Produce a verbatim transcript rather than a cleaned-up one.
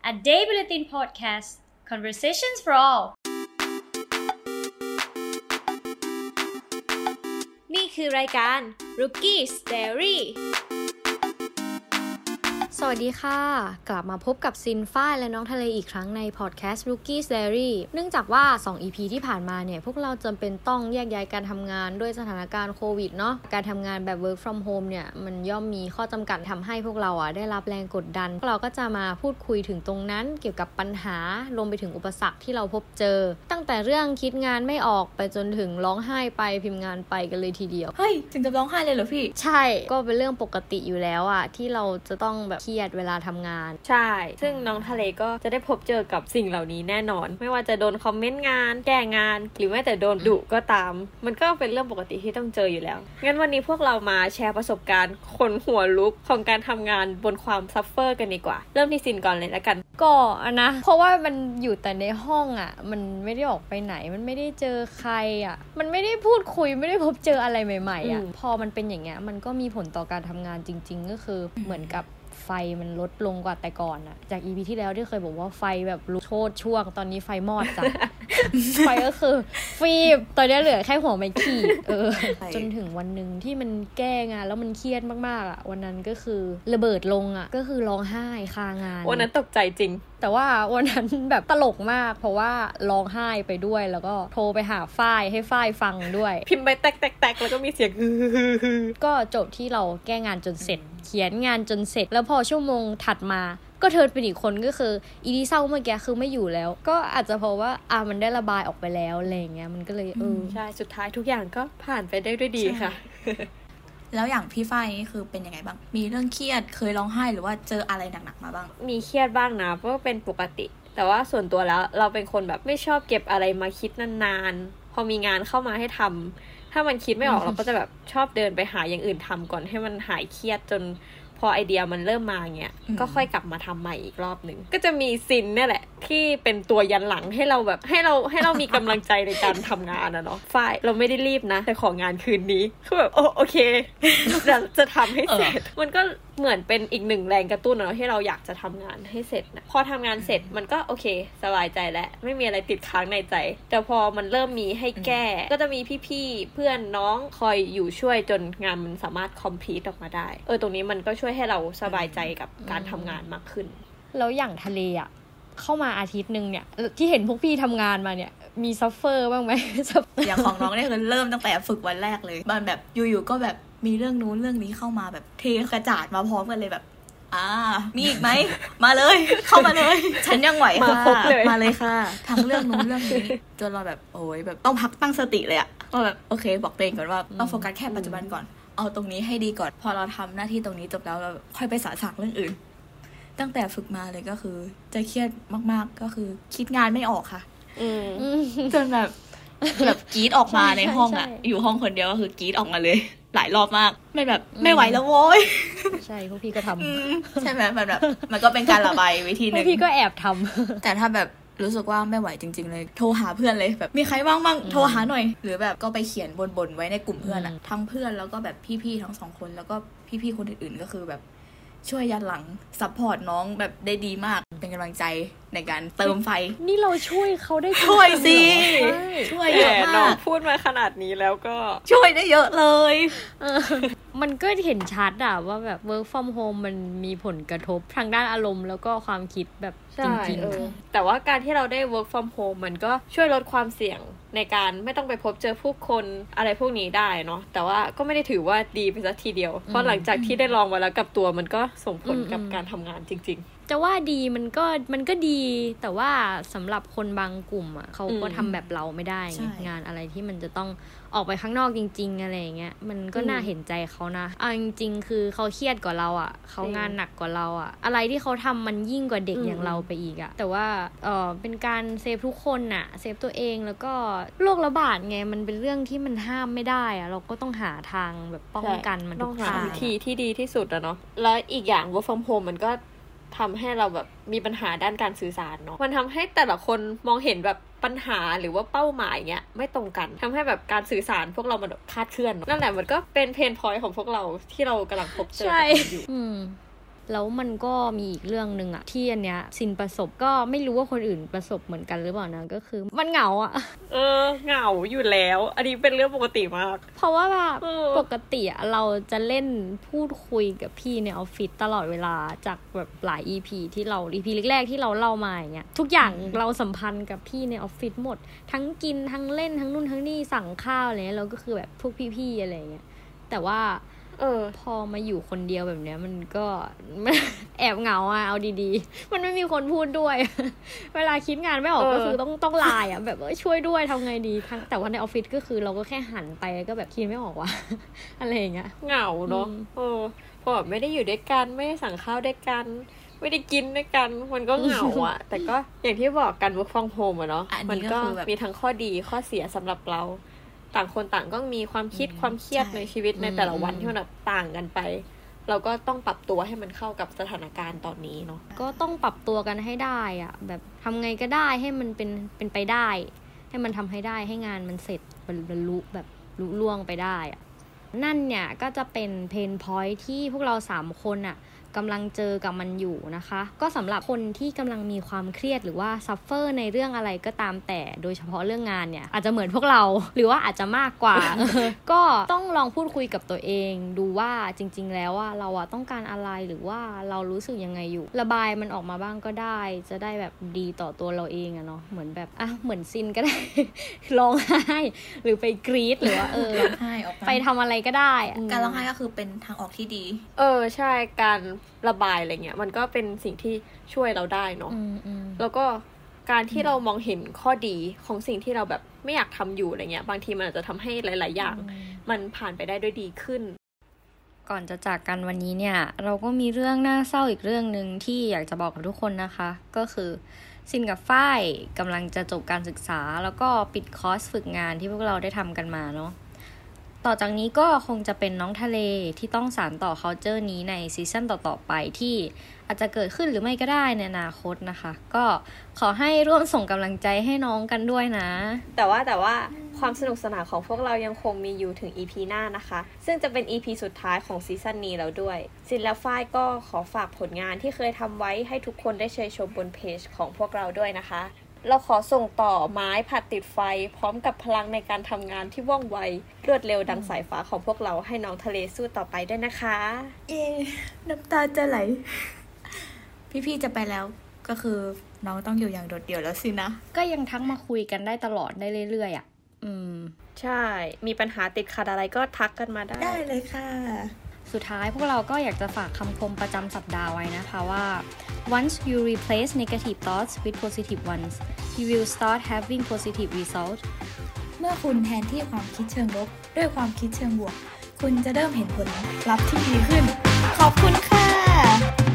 A Day Bulletin Podcast Conversations for All นี่คือรายการ Rookies Diaryสวัสดีค่ะกลับมาพบกับซินฝ้ายและน้องทะเลอีกครั้งในพอดแคสต์ Rookies Diary เนื่องจากว่าสอง อี พี ที่ผ่านมาเนี่ยพวกเราจำเป็นต้องแยกย้ายการทำงานด้วยสถานการณ์โควิดเนาะการทำงานแบบ work from home เนี่ยมันย่อมมีข้อจำกัดทำให้พวกเราอ่ะได้รับแรงกดดันพวกเราก็จะมาพูดคุยถึงตรงนั้นเกี่ยวกับปัญหารวมไปถึงอุปสรรคที่เราพบเจอตั้งแต่เรื่องคิดงานไม่ออกไปจนถึงร้องไห้ไปพิมพ์งานไปกันเลยทีเดียวเฮ้ยถึงกับร้องไห้เลยเหรอพี่ใช่ก็เป็นเรื่องปกติอยู่แล้วอ่ะที่เราจะต้องแบบเครียดเวลาทำงานใช่ซึ่งน้องทะเลก็จะได้พบเจอกับสิ่งเหล่านี้แน่นอนไม่ว่าจะโดนคอมเมนต์งานแก้งานหรือแม้แต่โดนดุก็ตามมันก็เป็นเรื่องปกติที่ต้องเจออยู่แล้วงั้นวันนี้พวกเรามาแชร์ประสบการณ์คนหัวลุกของการทำงานบนความซัฟเฟอร์กันดีกว่าเริ่มที่ซินก่อนเลยแล้วกันก็อะนะเพราะว่ามันอยู่แต่ในห้องอ่ะมันไม่ได้ออกไปไหนมันไม่ได้เจอใครอ่ะมันไม่ได้พูดคุยไม่ได้พบเจออะไรใหม่ๆอ่ะพอมันเป็นอย่างเงี้ยมันก็มีผลต่อการทำงานจริงๆก็คือเหมือนกับไฟมันลดลงกว่าแต่ก่อนอะจาก อี พี ที่แล้วที่เคยบอกว่าไฟแบบลุกโชนช่วงตอนนี้ไฟมอดจ้ะ ไฟก็คือฟีบตอนนี้เหลือแค่หัวไม้ขีดเออจนถึงวันนึงที่มันแก้งานแล้วมันเครียดมากๆอะวันนั้นก็คือระเบิดลงอะก็คือร้องไห้คางานวันนั้นตกใจจริงแต่ว่าวันนั้นแบบตลกมากเพราะว่าร้องไห้ไปด้วยแล้วก็โทรไปหาฝ้ายให้ฝ้ายฟังด้วยพิมพ์ไปแตกๆๆแล้วก็มีเสียงก็จบที่เราแก้งานจนเสร็จเขียนงานจนเสร็จแล้วพอชั่วโมงถัดมาก็เทิร์นเป็นอีกคนก็คืออีที่เศร้าเมื่อกี้คือไม่อยู่แล้วก็อาจจะเพราะว่าอ่ะมันได้ระบายออกไปแล้วอะไรอย่างเงี้ยมันก็เลยเออใช่สุดท้ายทุกอย่างก็ผ่านไปได้ด้วยดีค่ะแล้วอย่างพี่ฝ้ายนี่คือเป็นยังไงบ้างมีเรื่องเครียดเคยร้องไห้หรือว่าเจออะไรหนักๆมาบ้างมีเครียดบ้างนะเพราะว่าเป็นปกติแต่ว่าส่วนตัวแล้วเราเป็นคนแบบไม่ชอบเก็บอะไรมาคิดนานๆพอมีงานเข้ามาให้ทำถ้ามันคิดไม่ออกเราก็จะแบบชอบเดินไปหาอย่างอื่นทำก่อนให้มันหายเครียดจนพอไอเดียมันเริ่มมาเงี้ยก็ค่อยกลับมาทำใหม่อีกรอบหนึ่งก็จะมีซินเนี่ยแหละที่เป็นตัวยันหลังให้เราแบบให้เราให้เรามีกำลังใจในการทำงานอะเนาะฝ้ายเราไม่ได้รีบนะแต่ของานคืนนี้คือแบบโอโอเคจะจะทำให้เสร็จมันก็เหมือนเป็นอีกหนึ่งแรงกระตุ้นเนาะที่เราอยากจะทำงานให้เสร็จนะพอทำงานเสร็จมันก็โอเคสบายใจแล้วไม่มีอะไรติดค้างในใจแต่พอมันเริ่มมีให้แก้ก็จะมีพี่ๆเพื่อนน้องคอยอยู่ช่วยจนงานมันสามารถคอมพลีทออกมาได้เออตรงนี้มันก็ช่วยให้เราสบายใจกับการทำงานมากขึ้นแล้วอย่างทะเลอ่ะเข้ามาอาทิตย์นึงเนี่ยที่เห็นพวกพี่ทำงานมาเนี่ยมีซัฟเฟอร์บ้างไหมอย่างของน้องเนี่ยคือเริ่มตั้งแต่ฝึกวันแรกเลยมันแบบอยู่ๆก็แบบมีเรื่องนู้นเรื่องนี้เข้ามาแบบเทกระจาดมาพร้อมกันเลยแบบอ่ามีอีกไหม มาเลยเข้ามาเลยฉันยังไหวค่ะมาเลยค่ะทั้งเรื่องนู้นเรื่องนี้จนเราแบบโอ้ยแบบต้องพักตั้งสติเลยอะก็แบบโอเคบอกตัวเองก่อนว่าต้องโฟกัสแค่ปัจจุบันก่อนเอาตรงนี้ให้ดีก่อนพอเราทำหน้าที่ตรงนี้จบแล้วเราค่อยไปสะสางเรื่องอื่นตั้งแต่ฝึกมาเลยก็คือจะเครียดมากๆก็คือคิดงานไม่ออกค่ะจนแบบแบบกรี๊ดออกมาในห้องอะอยู่ห้องคนเดียวก็คือกรี๊ดออกมาเลยหลายรอบมากไม่แบบไม่ไหวแล้วโว้ยใช่พวกพี่ก็ทำใช่ไหมมันแบบมันก็เป็นการระบายวิธีนึงพวกพี่ก็แอบทำแต่ถ้าแบบรู้สึกว่าไม่ไหวจริงๆเลยโทรหาเพื่อนเลยแบบมีใครว่างบ้างโทรหาหน่อยหรือแบบก็ไปเขียนบนๆไว้ในกลุ่มเพื่อนอะทั้งเพื่อนแล้วก็แบบพี่ๆทั้งสองคนแล้วก็พี่ๆคนอื่นๆก็คือแบบช่วยยันหลังซัพพอร์ตน้องแบบได้ดีมากเป็นกำลังใจในการเติมไฟนี่เราช่วยเขาได้ช่วยสิช่วยเยอะมากน้องพูดมาขนาดนี้แล้วก็ช่วยได้เยอะเลยมันก็เห็นชัดอะว่าแบบ work from home มันมีผลกระทบทางด้านอารมณ์แล้วก็ความคิดแบบจริงๆแต่ว่าการที่เราได้ work from home มันก็ช่วยลดความเสี่ยงในการไม่ต้องไปพบเจอผู้คนอะไรพวกนี้ได้เนาะแต่ว่าก็ไม่ได้ถือว่าดีไปซะทีเดียวเพราะหลังจากที่ได้ลองมาแล้วกับตัวมันก็ส่งผลกับการทำงานจริงๆจะว่าดีมันก็มันก็ดีแต่ว่าสำหรับคนบางกลุ่มอ่ะเขาก็ทำแบบเราไม่ได้งานอะไรที่มันจะต้องออกไปข้างนอกจริงๆอะไรอย่างเงี้ยมันก็น่าเห็นใจเขานะเอาจริงๆคือเขาเครียดกว่าเราอ่ะเขางานหนักกว่าเราอ่ะอะไรที่เขาทำมันยิ่งกว่าเด็กอย่างเราไปอีกอ่ะแต่ว่าเออเป็นการเซฟทุกคนน่ะเซฟตัวเองแล้วก็โรคระบาดไงมันเป็นเรื่องที่มันห้ามไม่ได้อ่ะเราก็ต้องหาทางแบบป้องกันมันทุกทางวิธีที่ดีที่สุดอะเนาะแล้วอีกอย่าง work from home มันก็ทำให้เราแบบมีปัญหาด้านการสื่อสารเนาะมันทำให้แต่ละคนมองเห็นแบบปัญหาหรือว่าเป้าหมายเงี้ยไม่ตรงกันทำให้แบบการสื่อสารพวกเรามันคลาดเคลื่อนนั่นแหละมันก็เป็นเพนพอยต์ของพวกเราที่เรากำลังพบเจอกันอยู่แล้วมันก็มีอีกเรื่องนึงอะที่อันเนี้ยซินประสบก็ไม่รู้ว่าคนอื่นประสบเหมือนกันหรือเปล่านะก็คือมันเหงาอะเออเหงาอยู่แล้วอันนี้เป็นเรื่องปกติมากเพราะว่าแบบปกติอะเราจะเล่นพูดคุยกับพี่ในออฟฟิศตลอดเวลาจากแบบหลาย อี พี ที่เรา อี พี แรกๆที่เราเล่ามาอย่างเงี้ยทุกอย่างเราสัมพันธ์กับพี่ในออฟฟิศหมดทั้งกินทั้งเล่นทั้งนู่นทั้งนี่สั่งข้าวอะไรเงี้ยเราก็คือแบบพวกพี่ๆอะไรเงี้ยแต่ว่าเออพอมาอยู่คนเดียวแบบเนี้ยมันก็แอบเหงาอ่ะเอาดีๆมันไม่มีคนพูดด้วยเวลาคิดงานไม่ออกก็คือต้องต้องไลน์อ่ะแบบเออช่วยด้วยทำไงดีทั้งแต่ว่าในออฟฟิศก็คือเราก็แค่หันไปก็แบบคิดไม่ออกว่าอะไรอย่างเงี้ยเหงาเนาะเออพอแบบไม่ได้อยู่ด้วยกันไม่ได้สั่งข้าวด้วยกันไม่ได้กินด้วยกันมันก็เหงาอ่ะแต่ก็อย่างที่บอกกัน work from home อ่ะเนาะมันก็มีทั้งข้อดีข้อเสียสำหรับเราต่างคนต่างก็มีความคิดความเครียดในชีวิตในแต่ละวันที่มันแบบต่างกันไปเราก็ต้องปรับตัวให้มันเข้ากับสถานการณ์ตอนนี้เนาะก็ต้องปรับตัวกันให้ได้อ่ะแบบทำไงก็ได้ให้มันเป็นเป็นไปได้ให้มันทำให้ได้ให้งานมันเสร็จบรรลุแบบลุล่วงไปได้อ่ะนั่นเนี่ยก็จะเป็นเพนพอยท์ที่พวกเราสามคนอ่ะกำลังเจอกับมันอยู่นะคะก็สำหรับคนที่กำลังมีความเครียดหรือว่าซัฟเฟอร์ในเรื่องอะไรก็ตามแต่โดยเฉพาะเรื่องงานเนี่ยอาจจะเหมือนพวกเราหรือว่าอาจจะมากกว่า ก็ต้องลองพูดคุยกับตัวเองดูว่าจริงๆแล้วว่าเราอะต้องการอะไรหรือว่าเรารู้สึกยังไงอยู่ระบายมันออกมาบ้างก็ได้จะได้แบบดีต่อตัวเราเองอะเนาะเหมือนแบบอ่ะเหมือนซินก็ได้ ร้องไห้หรือไปกรี๊ดหรือว่าเออไปทำอะไรก็ได้การร้องไห้ก็คือเป็นทางออกที่ดีเออใช่การระบายอะไรเงี้ยมันก็เป็นสิ่งที่ช่วยเราได้เนาะแล้วก็การที่เรามองเห็นข้อดีของสิ่งที่เราแบบไม่อยากทำอยู่อะไรเงี้ยบางทีมันอาจจะทำให้หลายๆอย่างมันผ่านไปได้ด้วยดีขึ้นก่อนจะจากกันวันนี้เนี่ยเราก็มีเรื่องน่าเศร้าอีกเรื่องนึงที่อยากจะบอกกับทุกคนนะคะก็คือซินกับฝ้ายกำลังจะจบการศึกษาแล้วก็ปิดคอร์สฝึกงานที่พวกเราได้ทำกันมาเนาะต่อจากนี้ก็คงจะเป็นน้องทะเลที่ต้องสานต่อ culture นี้ในซีซั่นต่อๆไปที่อาจจะเกิดขึ้นหรือไม่ก็ได้ในอนาคตนะคะก็ขอให้ร่วมส่งกำลังใจให้น้องกันด้วยนะแต่ว่าแต่ว่าความสนุกสนานของพวกเรายังคงมีอยู่ถึง อี พี หน้านะคะซึ่งจะเป็น อี พี สุดท้ายของซีซั่นนี้แล้วด้วยซินและฝ้ายก็ขอฝากผลงานที่เคยทำไว้ให้ทุกคนได้เชยชมบนเพจของพวกเราด้วยนะคะเราขอส่งต่อไม้ผัดติดไฟพร้อมกับพลังในการทำงานที่ว่องไวรวดเร็วดังสายฟ้าของพวกเราให้น้องทะเลสู้ต่อไปด้วยนะคะเย้น้ำตาจะไหลพี่ๆจะไปแล้วก็คือน้องต้องอยู่อย่างโดดเดี่ยวแล้วสินะก็ยังทักมาคุยกันได้ตลอดได้เรื่อยๆอ่ะอืมใช่มีปัญหาติดขัดอะไรก็ทักกันมาได้ได้เลยค่ะสุดท้ายพวกเราก็อยากจะฝากคำคมประจำสัปดาห์ไว้นะคะว่า once you replace negative thoughts with positive ones you will start having positive results เมื่อคุณแทนที่ความคิดเชิงลบด้วยความคิดเชิงบวกคุณจะเริ่มเห็นผลลัพธ์ที่ดีขึ้นขอบคุณค่ะ